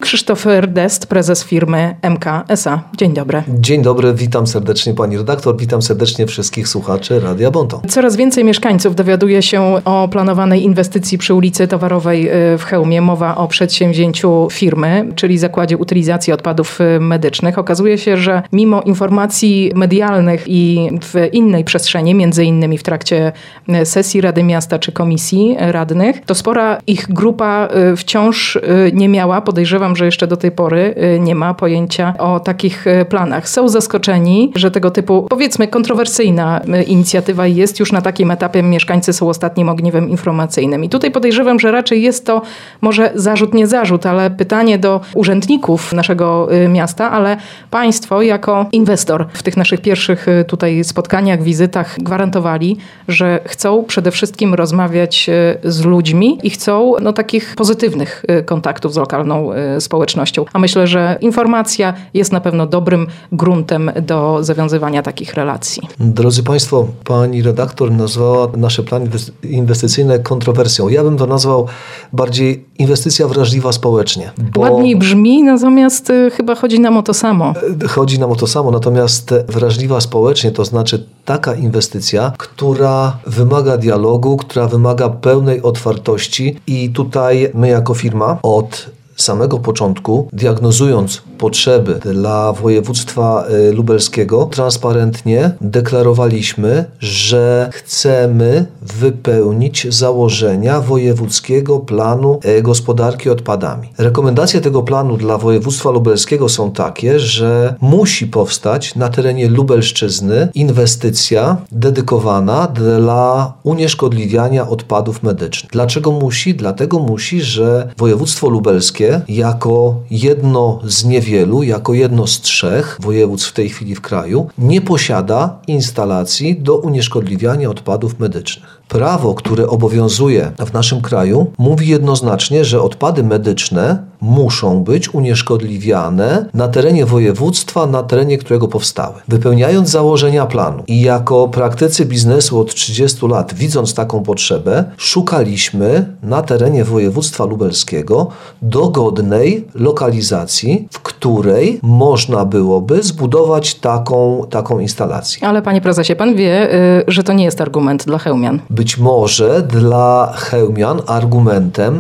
Krzysztof Rdest, prezes firmy MK S.A. Dzień dobry. Dzień dobry, witam serdecznie pani redaktor, witam serdecznie wszystkich słuchaczy Radia Bonton. Coraz więcej mieszkańców dowiaduje się o planowanej inwestycji przy ulicy Towarowej w Chełmie. Mowa o przedsięwzięciu firmy, czyli Zakładzie Utylizacji Odpadów Medycznych. Okazuje się, że mimo informacji medialnych i w innej przestrzeni, między innymi w trakcie sesji Rady Miasta czy Komisji Radnych, to spora ich grupa wciąż nie miała, podejrzewam, że jeszcze do tej pory nie ma pojęcia o takich planach. Są zaskoczeni, że tego typu, powiedzmy, kontrowersyjna inicjatywa jest już na takim etapie. Mieszkańcy są ostatnim ogniwem informacyjnym. I tutaj podejrzewam, że raczej jest to może zarzut, nie zarzut, ale pytanie do urzędników naszego miasta, ale państwo jako inwestor w tych naszych pierwszych tutaj spotkaniach, wizytach gwarantowali, że chcą przede wszystkim rozmawiać z ludźmi i chcą takich pozytywnych kontaktów z lokalną społecznością. A myślę, że informacja jest na pewno dobrym gruntem do zawiązywania takich relacji. Drodzy Państwo, pani redaktor nazwała nasze plany inwestycyjne kontrowersją. Ja bym to nazwał bardziej inwestycja wrażliwa społecznie. Ładniej brzmi, natomiast chyba chodzi nam o to samo. Chodzi nam o to samo, natomiast wrażliwa społecznie to znaczy taka inwestycja, która wymaga dialogu, która wymaga pełnej otwartości i tutaj my jako firma od samego początku, diagnozując potrzeby dla województwa lubelskiego, transparentnie deklarowaliśmy, że chcemy wypełnić założenia wojewódzkiego planu gospodarki odpadami. Rekomendacje tego planu dla województwa lubelskiego są takie, że musi powstać na terenie Lubelszczyzny inwestycja dedykowana dla unieszkodliwiania odpadów medycznych. Dlaczego musi? Dlatego musi, że województwo lubelskie jako jedno z niewielu, jako jedno z 3 województw w tej chwili w kraju, nie posiada instalacji do unieszkodliwiania odpadów medycznych. Prawo, które obowiązuje w naszym kraju, mówi jednoznacznie, że odpady medyczne muszą być unieszkodliwiane na terenie województwa, na terenie którego powstały. Wypełniając założenia planu i jako praktycy biznesu od 30 lat, widząc taką potrzebę, szukaliśmy na terenie województwa lubelskiego dogodnej lokalizacji, w której można byłoby zbudować taką instalację. Ale panie prezesie, pan wie, że to nie jest argument dla chełmian. Być może dla chełmian argumentem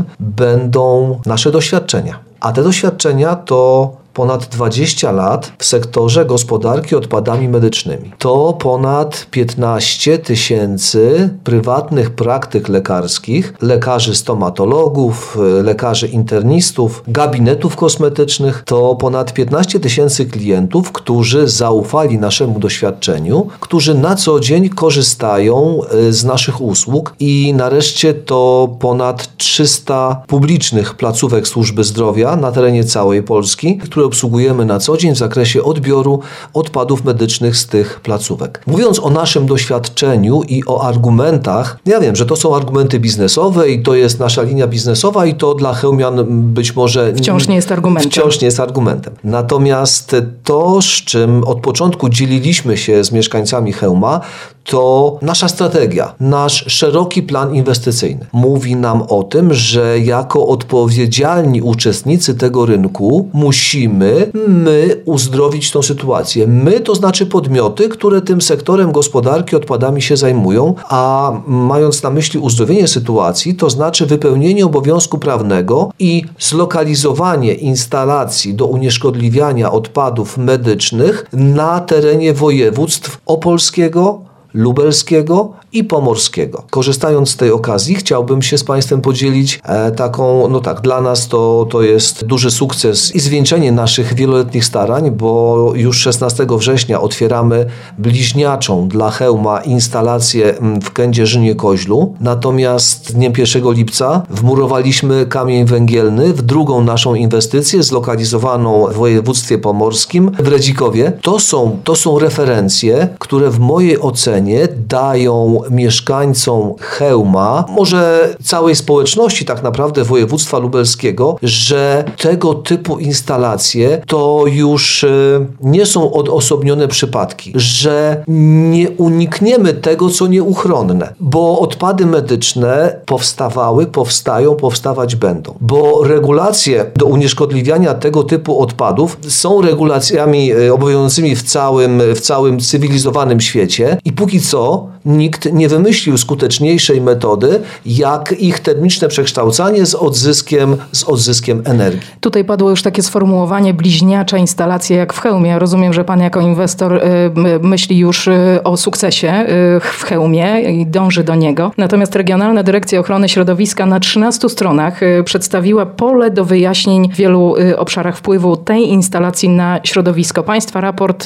będą nasze doświadczenia. A te doświadczenia to ponad 20 lat w sektorze gospodarki odpadami medycznymi. To ponad 15 tysięcy prywatnych praktyk lekarskich, lekarzy stomatologów, lekarzy internistów, gabinetów kosmetycznych. To ponad 15 tysięcy klientów, którzy zaufali naszemu doświadczeniu, którzy na co dzień korzystają z naszych usług i nareszcie to ponad 300 publicznych placówek służby zdrowia na terenie całej Polski, które obsługujemy na co dzień w zakresie odbioru odpadów medycznych z tych placówek. Mówiąc o naszym doświadczeniu i o argumentach, ja wiem, że to są argumenty biznesowe i to jest nasza linia biznesowa i to dla chełmian być może wciąż nie jest argumentem. Natomiast to, z czym od początku dzieliliśmy się z mieszkańcami Chełma, to nasza strategia, nasz szeroki plan inwestycyjny. Mówi nam o tym, że jako odpowiedzialni uczestnicy tego rynku musimy uzdrowić tą sytuację. My to znaczy podmioty, które tym sektorem gospodarki odpadami się zajmują, a mając na myśli uzdrowienie sytuacji, to znaczy wypełnienie obowiązku prawnego i zlokalizowanie instalacji do unieszkodliwiania odpadów medycznych na terenie województw opolskiego, lubelskiego i pomorskiego. Korzystając z tej okazji, chciałbym się z Państwem podzielić dla nas to jest duży sukces i zwieńczenie naszych wieloletnich starań, bo już 16 września otwieramy bliźniaczą dla Chełma instalację w Kędzierzynie-Koźlu, natomiast dniem 1 lipca wmurowaliśmy kamień węgielny w drugą naszą inwestycję zlokalizowaną w województwie pomorskim w Redzikowie. To są referencje, które w mojej ocenie dają mieszkańcom Chełma, może całej społeczności tak naprawdę województwa lubelskiego, że tego typu instalacje to już nie są odosobnione przypadki, że nie unikniemy tego, co nieuchronne, bo odpady medyczne powstawać będą, bo regulacje do unieszkodliwiania tego typu odpadów są regulacjami obowiązującymi w całym cywilizowanym świecie i póki co nikt nie wymyślił skuteczniejszej metody, jak ich termiczne przekształcanie z odzyskiem energii. Tutaj padło już takie sformułowanie bliźniacza instalacja jak w Chełmie. Rozumiem, że pan jako inwestor myśli już o sukcesie w Chełmie i dąży do niego. Natomiast Regionalna Dyrekcja Ochrony Środowiska na 13 stronach przedstawiła pole do wyjaśnień w wielu obszarach wpływu tej instalacji na środowisko. Państwa raport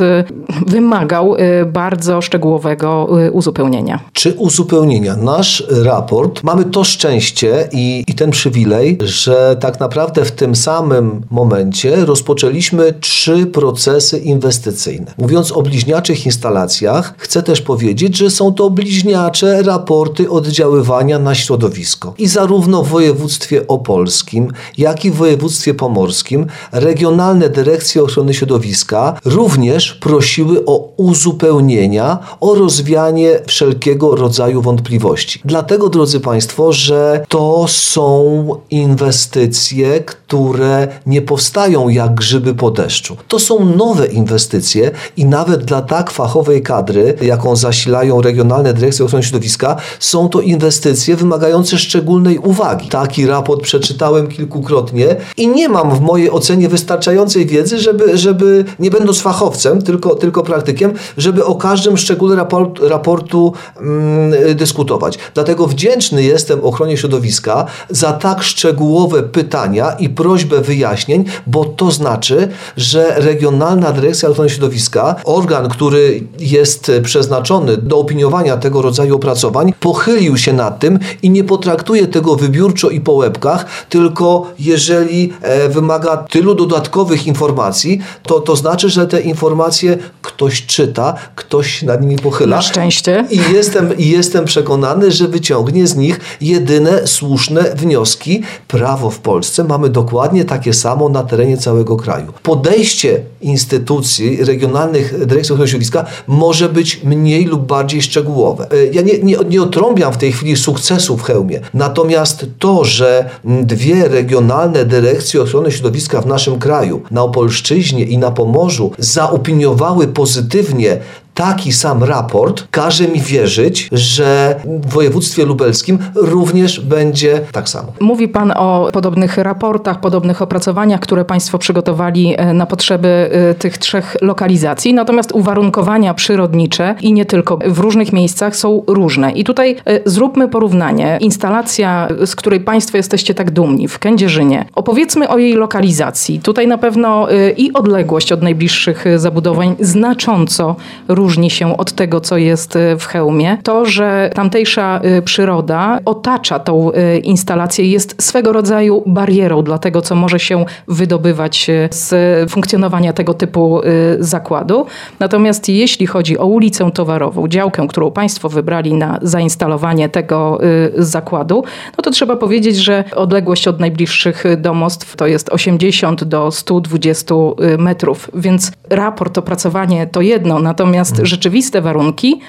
wymagał bardzo szczegółowego uzupełnienia. Czy uzupełnienia? Nasz raport, mamy to szczęście i ten przywilej, że tak naprawdę w tym samym momencie rozpoczęliśmy 3 procesy inwestycyjne. Mówiąc o bliźniaczych instalacjach, chcę też powiedzieć, że są to bliźniacze raporty oddziaływania na środowisko. I zarówno w województwie opolskim, jak i w województwie pomorskim regionalne dyrekcje ochrony środowiska również prosiły o uzupełnienia, o rozwianie wszelkiego rodzaju wątpliwości. Dlatego, drodzy Państwo, że to są inwestycje, które nie powstają jak grzyby po deszczu. To są nowe inwestycje i nawet dla tak fachowej kadry, jaką zasilają regionalne dyrekcje ochrony środowiska, są to inwestycje wymagające szczególnej uwagi. Taki raport przeczytałem kilkukrotnie i nie mam w mojej ocenie wystarczającej wiedzy, żeby nie będąc fachowcem, tylko praktykiem, żeby o każdym szczególe raportu dyskutować. Dlatego wdzięczny jestem ochronie środowiska za tak szczegółowe pytania i prośbę wyjaśnień, bo to znaczy, że Regionalna Dyrekcja Ochrony Środowiska, organ, który jest przeznaczony do opiniowania tego rodzaju opracowań, pochylił się nad tym i nie potraktuje tego wybiórczo i po łebkach, tylko jeżeli wymaga tylu dodatkowych informacji, to znaczy, że te informacje ktoś czyta, ktoś nad nimi pochyla. Na szczęście. I jestem przekonany, że wyciągnie z nich jedyne słuszne wnioski. Prawo w Polsce mamy dokładnie takie samo na terenie całego kraju. Podejście instytucji regionalnych dyrekcji ochrony środowiska może być mniej lub bardziej szczegółowe. Ja nie otrąbiam w tej chwili sukcesu w Chełmie. Natomiast to, że 2 regionalne dyrekcje ochrony środowiska w naszym kraju, na Opolszczyźnie i na Pomorzu, zaopiniowały pozytywnie taki sam raport, każe mi wierzyć, że w województwie lubelskim również będzie tak samo. Mówi Pan o podobnych raportach, podobnych opracowaniach, które Państwo przygotowali na potrzeby tych 3 lokalizacji. Natomiast uwarunkowania przyrodnicze i nie tylko w różnych miejscach są różne. I tutaj zróbmy porównanie. Instalacja, z której Państwo jesteście tak dumni, w Kędzierzynie. Opowiedzmy o jej lokalizacji. Tutaj na pewno i odległość od najbliższych zabudowań znacząco różni się od tego, co jest w Chełmie. To, że tamtejsza przyroda otacza tą instalację, jest swego rodzaju barierą dla tego, co może się wydobywać z funkcjonowania tego typu zakładu. Natomiast jeśli chodzi o ulicę Towarową, działkę, którą Państwo wybrali na zainstalowanie tego zakładu, no to trzeba powiedzieć, że odległość od najbliższych domostw to jest 80 do 120 metrów, więc raport, opracowanie to jedno, natomiast rzeczywiste warunki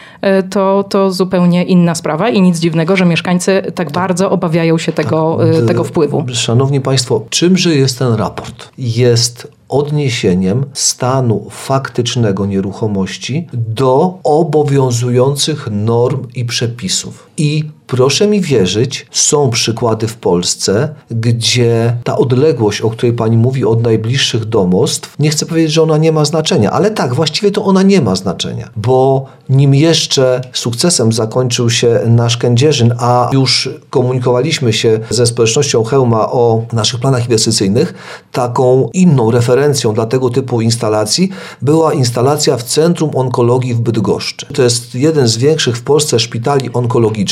to zupełnie inna sprawa i nic dziwnego, że mieszkańcy tak bardzo obawiają się tego wpływu. Szanowni Państwo, czymże jest ten raport? Jest odniesieniem stanu faktycznego nieruchomości do obowiązujących norm i przepisów. I proszę mi wierzyć, są przykłady w Polsce, gdzie ta odległość, o której Pani mówi, od najbliższych domostw, nie chcę powiedzieć, że ona nie ma znaczenia, ale tak, właściwie to ona nie ma znaczenia, bo nim jeszcze sukcesem zakończył się nasz Kędzierzyn, a już komunikowaliśmy się ze społecznością Chełma o naszych planach inwestycyjnych, taką inną referencją dla tego typu instalacji była instalacja w Centrum Onkologii w Bydgoszczy. To jest jeden z większych w Polsce szpitali onkologicznych,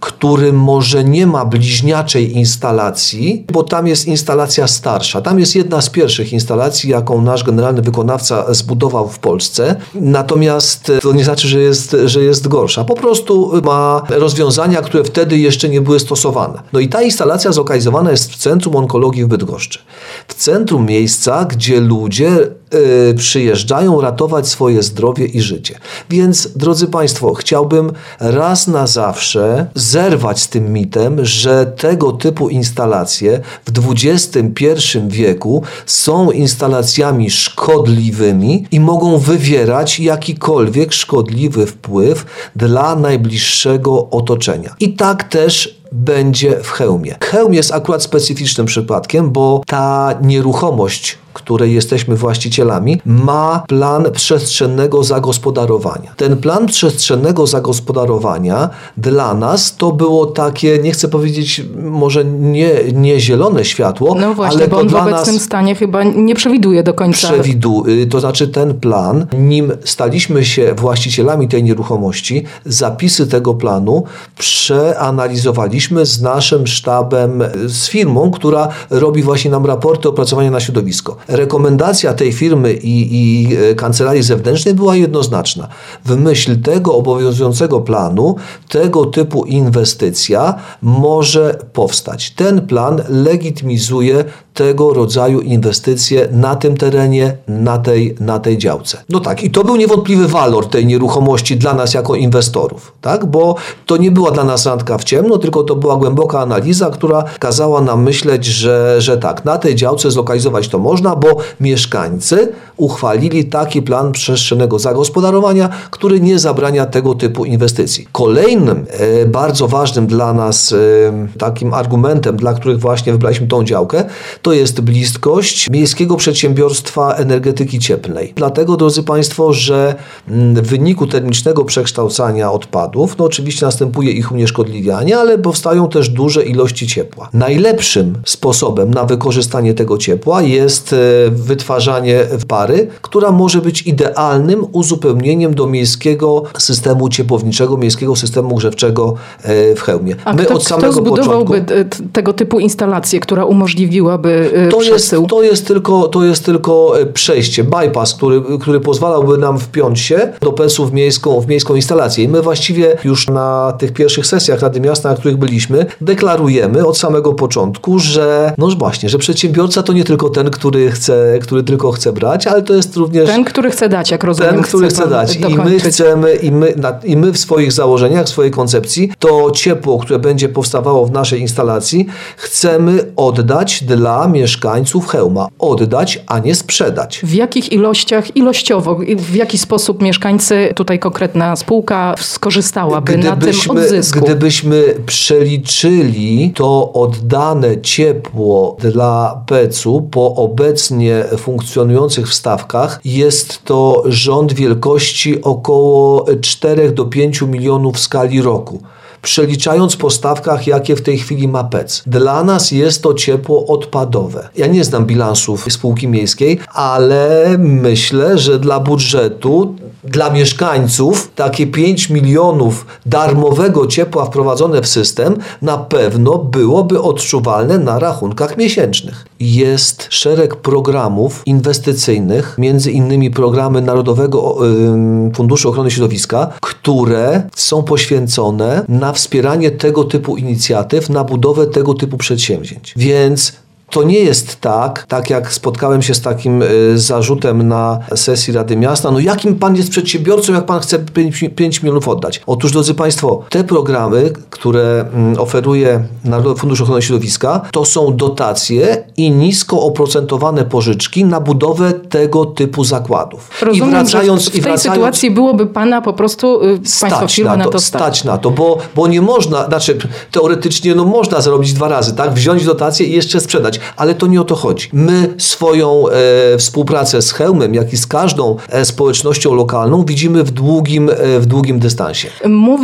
który może nie ma bliźniaczej instalacji, bo tam jest instalacja starsza. Tam jest jedna z pierwszych instalacji, jaką nasz generalny wykonawca zbudował w Polsce. Natomiast to nie znaczy, że jest gorsza. Po prostu ma rozwiązania, które wtedy jeszcze nie były stosowane. No i ta instalacja zlokalizowana jest w Centrum Onkologii w Bydgoszczy. W centrum miejsca, gdzie ludzie przyjeżdżają ratować swoje zdrowie i życie. Więc, drodzy Państwo, chciałbym raz na zawsze zerwać z tym mitem, że tego typu instalacje w XXI wieku są instalacjami szkodliwymi i mogą wywierać jakikolwiek szkodliwy wpływ dla najbliższego otoczenia. I tak też będzie w Chełmie. Chełm jest akurat specyficznym przypadkiem, bo ta nieruchomość, której jesteśmy właścicielami, ma plan przestrzennego zagospodarowania. Ten plan przestrzennego zagospodarowania dla nas to było takie, nie chcę powiedzieć, może nie zielone światło, no właśnie, ale bo to on w dla obecnym nas stanie chyba nie przewiduje do końca. To znaczy ten plan, nim staliśmy się właścicielami tej nieruchomości, zapisy tego planu przeanalizowaliśmy z naszym sztabem, z firmą, która robi właśnie nam raporty opracowania na środowisko. Rekomendacja tej firmy i kancelarii zewnętrznej była jednoznaczna. W myśl tego obowiązującego planu tego typu inwestycja może powstać. Ten plan legitymizuje tego rodzaju inwestycje na tym terenie, na tej działce. No tak, i to był niewątpliwy walor tej nieruchomości dla nas jako inwestorów, tak? Bo to nie była dla nas randka w ciemno, tylko to była głęboka analiza, która kazała nam myśleć, że tak, na tej działce zlokalizować to można, bo mieszkańcy uchwalili taki plan przestrzennego zagospodarowania, który nie zabrania tego typu inwestycji. Kolejnym bardzo ważnym dla nas takim argumentem, dla których właśnie wybraliśmy tą działkę, to jest bliskość Miejskiego Przedsiębiorstwa Energetyki Cieplnej. Dlatego, drodzy Państwo, że w wyniku termicznego przekształcania odpadów, no oczywiście następuje ich unieszkodliwianie, ale powstają też duże ilości ciepła. Najlepszym sposobem na wykorzystanie tego ciepła jest wytwarzanie pary, która może być idealnym uzupełnieniem do miejskiego systemu ciepłowniczego, miejskiego systemu grzewczego w Chełmie. A kto zbudowałby tego typu instalację, która umożliwiłaby przesył? To jest tylko przejście, bypass, który pozwalałby nam wpiąć się do PES-u w miejską instalację. I my właściwie już na tych pierwszych sesjach Rady Miasta, na których byliśmy, deklarujemy od samego początku, że no właśnie, że przedsiębiorca to nie tylko ten, który tylko chce brać, ale to jest również ten, który chce dać, jak rozumiem. Ten, który chce dać. I my w swoich założeniach, w swojej koncepcji, to ciepło, które będzie powstawało w naszej instalacji, chcemy oddać dla mieszkańców Chełma. Oddać, a nie sprzedać. W jakich ilościach, ilościowo, w jaki sposób mieszkańcy, tutaj konkretna spółka, skorzystałaby na tym odzysku? Gdybyśmy przeliczyli to oddane ciepło dla PEC-u po obecnie funkcjonujących wstawkach, jest to rząd wielkości około 4 do 5 milionów w skali roku. Przeliczając po stawkach, jakie w tej chwili ma PEC. Dla nas jest to ciepło odpadowe. Ja nie znam bilansów spółki miejskiej, ale myślę, że dla budżetu, dla mieszkańców takie 5 milionów darmowego ciepła wprowadzone w system na pewno byłoby odczuwalne na rachunkach miesięcznych. Jest szereg programów inwestycyjnych, między innymi programy Narodowego Funduszu Ochrony Środowiska, które są poświęcone na wspieranie tego typu inicjatyw, na budowę tego typu przedsięwzięć. Więc to nie jest tak jak spotkałem się z takim zarzutem na sesji Rady Miasta, no jakim pan jest przedsiębiorcą, jak pan chce 5 milionów oddać? Otóż, drodzy Państwo, te programy, które oferuje Narodowy Fundusz Ochrony Środowiska, to są dotacje i nisko oprocentowane pożyczki na budowę tego typu zakładów. Rozumiem, że w tej sytuacji byłoby pana po prostu państwa firma na to stać na to, bo nie można, znaczy teoretycznie można zarobić 2 razy, tak? Wziąć dotację i jeszcze sprzedać. Ale to nie o to chodzi. My swoją współpracę z Chełmem, jak i z każdą społecznością lokalną widzimy w długim dystansie. Mówi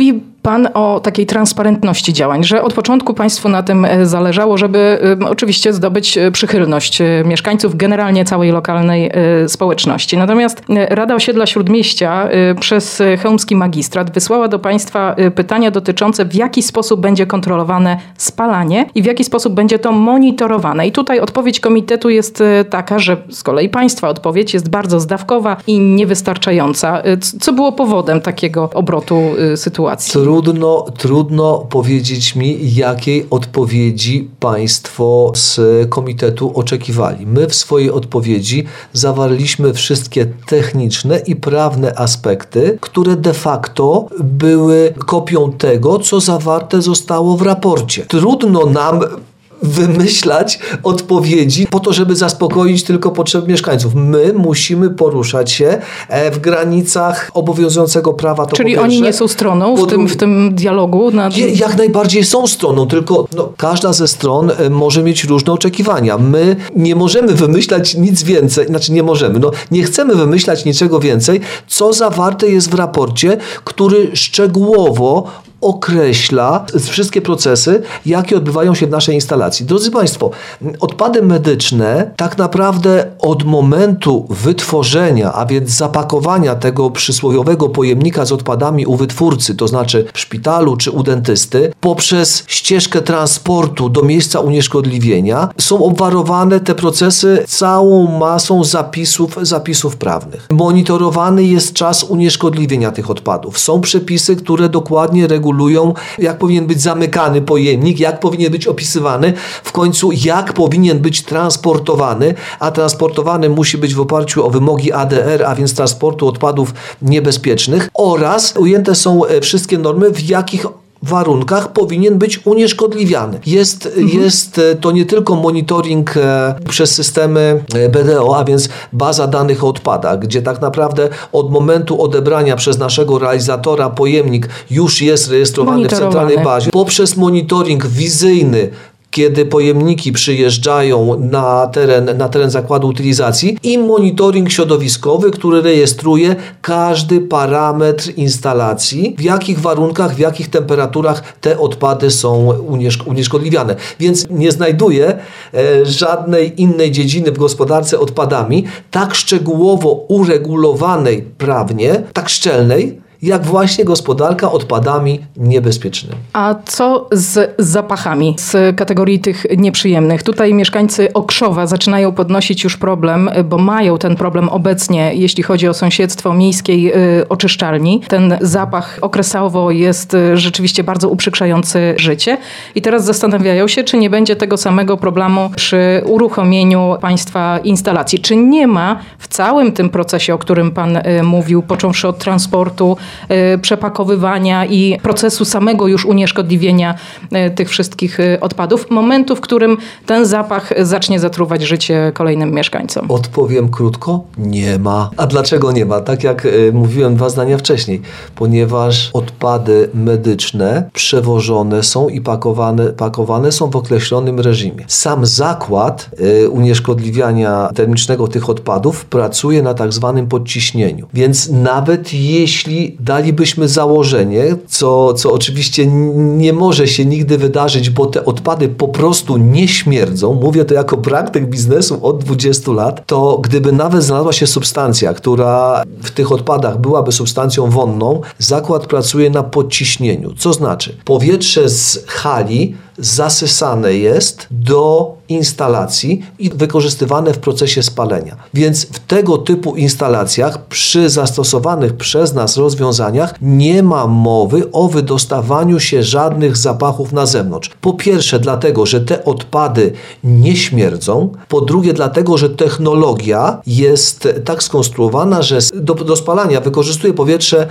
pan o takiej transparentności działań, że od początku państwu na tym zależało, żeby oczywiście zdobyć przychylność mieszkańców, generalnie całej lokalnej społeczności. Natomiast Rada Osiedla Śródmieścia przez chełmski magistrat wysłała do państwa pytania dotyczące, w jaki sposób będzie kontrolowane spalanie i w jaki sposób będzie to monitorowane. I tutaj odpowiedź komitetu jest taka, że z kolei państwa odpowiedź jest bardzo zdawkowa i niewystarczająca. Co było powodem takiego obrotu sytuacji? Trudno powiedzieć mi, jakiej odpowiedzi państwo z komitetu oczekiwali. My w swojej odpowiedzi zawarliśmy wszystkie techniczne i prawne aspekty, które de facto były kopią tego, co zawarte zostało w raporcie. Trudno nam wymyślać odpowiedzi po to, żeby zaspokoić tylko potrzeby mieszkańców. My musimy poruszać się w granicach obowiązującego prawa. To czyli oni nie są stroną w tym dialogu? Jak najbardziej są stroną, tylko każda ze stron może mieć różne oczekiwania. My nie możemy wymyślać nic więcej, nie chcemy wymyślać niczego więcej, co zawarte jest w raporcie, który szczegółowo określa wszystkie procesy, jakie odbywają się w naszej instalacji. Drodzy Państwo, odpady medyczne tak naprawdę od momentu wytworzenia, a więc zapakowania tego przysłowiowego pojemnika z odpadami u wytwórcy, to znaczy w szpitalu czy u dentysty, poprzez ścieżkę transportu do miejsca unieszkodliwienia, są obwarowane te procesy całą masą zapisów prawnych. Monitorowany jest czas unieszkodliwienia tych odpadów. Są przepisy, które dokładnie regulują, jak powinien być zamykany pojemnik, jak powinien być opisywany, w końcu jak powinien być transportowany, a transportowany musi być w oparciu o wymogi ADR, a więc transportu odpadów niebezpiecznych, oraz ujęte są wszystkie normy, w jakich warunkach powinien być unieszkodliwiany. Jest to nie tylko monitoring przez systemy BDO, a więc baza danych o odpadach, gdzie tak naprawdę od momentu odebrania przez naszego realizatora pojemnik już jest rejestrowany w centralnej bazie. Poprzez monitoring wizyjny, kiedy pojemniki przyjeżdżają na teren zakładu utylizacji, i monitoring środowiskowy, który rejestruje każdy parametr instalacji, w jakich warunkach, w jakich temperaturach te odpady są unieszkodliwiane. Więc nie znajduję żadnej innej dziedziny w gospodarce odpadami tak szczegółowo uregulowanej prawnie, tak szczelnej, jak właśnie gospodarka odpadami niebezpiecznymi. A co z zapachami z kategorii tych nieprzyjemnych? Tutaj mieszkańcy Okrzowa zaczynają podnosić już problem, bo mają ten problem obecnie, jeśli chodzi o sąsiedztwo miejskiej oczyszczalni. Ten zapach okresowo jest rzeczywiście bardzo uprzykrzający życie i teraz zastanawiają się, czy nie będzie tego samego problemu przy uruchomieniu państwa instalacji. Czy nie ma w całym tym procesie, o którym pan mówił, począwszy od transportu, przepakowywania i procesu samego już unieszkodliwienia tych wszystkich odpadów, momentu, w którym ten zapach zacznie zatruwać życie kolejnym mieszkańcom? Odpowiem krótko, nie ma. A dlaczego nie ma? Tak jak mówiłem 2 zdania wcześniej, ponieważ odpady medyczne przewożone są i pakowane są w określonym reżimie. Sam zakład unieszkodliwiania termicznego tych odpadów pracuje na tak zwanym podciśnieniu. Więc nawet jeśli dalibyśmy założenie, co oczywiście nie może się nigdy wydarzyć, bo te odpady po prostu nie śmierdzą, mówię to jako praktyk biznesu od 20 lat, to gdyby nawet znalazła się substancja, która w tych odpadach byłaby substancją wonną, zakład pracuje na podciśnieniu. Co znaczy? Powietrze z hali zasysane jest do instalacji i wykorzystywane w procesie spalenia. Więc w tego typu instalacjach przy zastosowanych przez nas rozwiązaniach nie ma mowy o wydostawaniu się żadnych zapachów na zewnątrz. Po pierwsze dlatego, że te odpady nie śmierdzą. Po drugie dlatego, że technologia jest tak skonstruowana, że do spalania wykorzystuje powietrze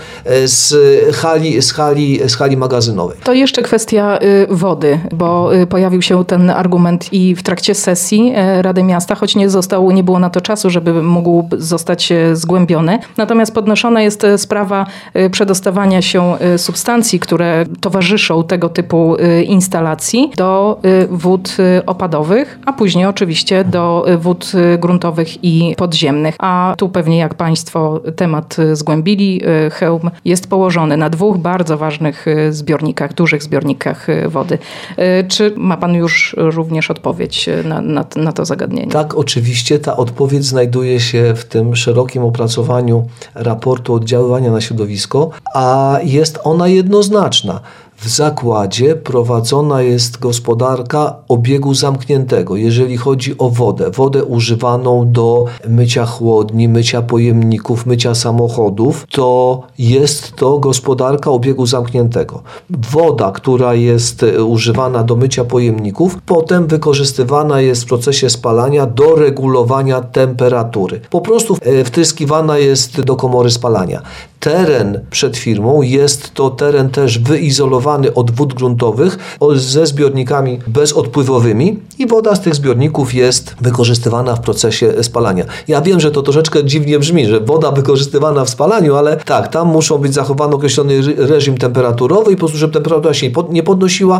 z hali magazynowej. To jeszcze kwestia wody, bo pojawił się ten argument i w trakcie sesji Rady Miasta, choć nie było na to czasu, żeby mógł zostać zgłębiony. Natomiast podnoszona jest sprawa przedostawania się substancji, które towarzyszą tego typu instalacji do wód opadowych, a później oczywiście do wód gruntowych i podziemnych. A tu pewnie jak Państwo temat zgłębili, Chełm jest położony na 2 bardzo ważnych zbiornikach, dużych zbiornikach wody. Czy ma Pan już również odpowiedź na to zagadnienie? Tak, oczywiście ta odpowiedź znajduje się w tym szerokim opracowaniu raportu oddziaływania na środowisko, a jest ona jednoznaczna. W zakładzie prowadzona jest gospodarka obiegu zamkniętego, jeżeli chodzi o wodę używaną do mycia chłodni, mycia pojemników, mycia samochodów, to jest to gospodarka obiegu zamkniętego. Woda, która jest używana do mycia pojemników, potem wykorzystywana jest w procesie spalania do regulowania temperatury. Po prostu wtryskiwana jest do komory spalania. Teren przed firmą jest to teren też wyizolowany od wód gruntowych ze zbiornikami bezodpływowymi i woda z tych zbiorników jest wykorzystywana w procesie spalania. Ja wiem, że to troszeczkę dziwnie brzmi, że woda wykorzystywana w spalaniu, ale tak, tam muszą być zachowany określony reżim temperaturowy i po prostu, żeby temperatura się nie podnosiła,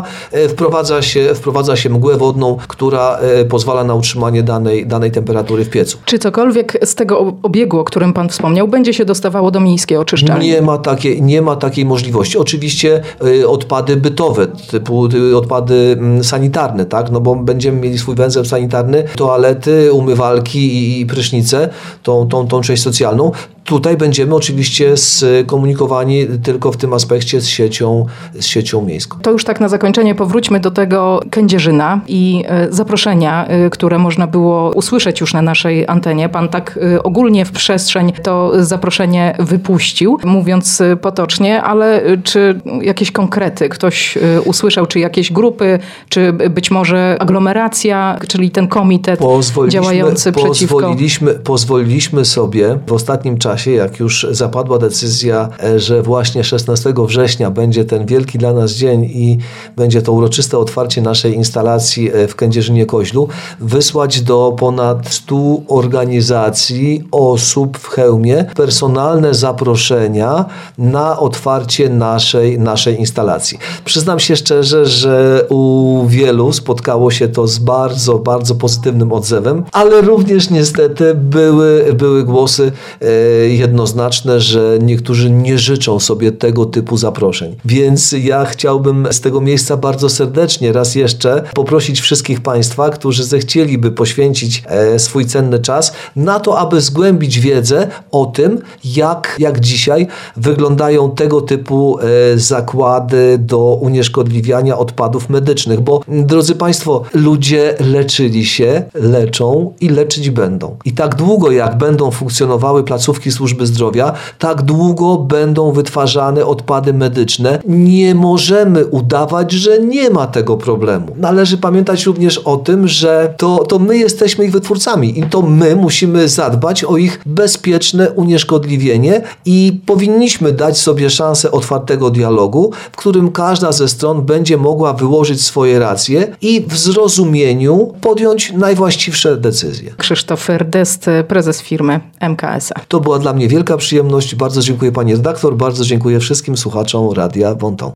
wprowadza się mgłę wodną, która pozwala na utrzymanie danej temperatury w piecu. Czy cokolwiek z tego obiegu, o którym Pan wspomniał, będzie się dostawało do miejskiej oczyszczalni? Nie ma takiej możliwości. Oczywiście odpady bytowe, typu odpady sanitarne, tak? No bo będziemy mieli swój węzeł sanitarny, toalety, umywalki i prysznice, tą część socjalną. Tutaj będziemy oczywiście skomunikowani tylko w tym aspekcie z siecią miejską. To już tak na zakończenie powróćmy do tego Kędzierzyna i zaproszenia, które można było usłyszeć już na naszej antenie. Pan tak ogólnie w przestrzeń to zaproszenie wypuścił, mówiąc potocznie, ale czy jakieś konkrety ktoś usłyszał, czy jakieś grupy, czy być może aglomeracja, czyli ten komitet działający przeciwko... Pozwoliliśmy sobie w ostatnim czasie, jak już zapadła decyzja, że właśnie 16 września będzie ten wielki dla nas dzień i będzie to uroczyste otwarcie naszej instalacji w Kędzierzynie-Koźlu, wysłać do ponad 100 organizacji, osób w Chełmie personalne zaproszenia na otwarcie naszej instalacji. Przyznam się szczerze, że u wielu spotkało się to z bardzo, bardzo pozytywnym odzewem, ale również niestety były głosy jednoznaczne, że niektórzy nie życzą sobie tego typu zaproszeń. Więc ja chciałbym z tego miejsca bardzo serdecznie raz jeszcze poprosić wszystkich Państwa, którzy zechcieliby poświęcić swój cenny czas na to, aby zgłębić wiedzę o tym, jak dzisiaj wyglądają tego typu zakłady do unieszkodliwiania odpadów medycznych. Bo, drodzy Państwo, ludzie leczyli się, leczą i leczyć będą. I tak długo, jak będą funkcjonowały placówki służby zdrowia, tak długo będą wytwarzane odpady medyczne. Nie możemy udawać, że nie ma tego problemu. Należy pamiętać również o tym, że to my jesteśmy ich wytwórcami i to my musimy zadbać o ich bezpieczne unieszkodliwienie i powinniśmy dać sobie szansę otwartego dialogu, w którym każda ze stron będzie mogła wyłożyć swoje racje i w zrozumieniu podjąć najwłaściwsze decyzje. Krzysztof Rdest, prezes firmy MKS. To była dla mnie wielka przyjemność. Bardzo dziękuję pani redaktor, bardzo dziękuję wszystkim słuchaczom Radia Wąton.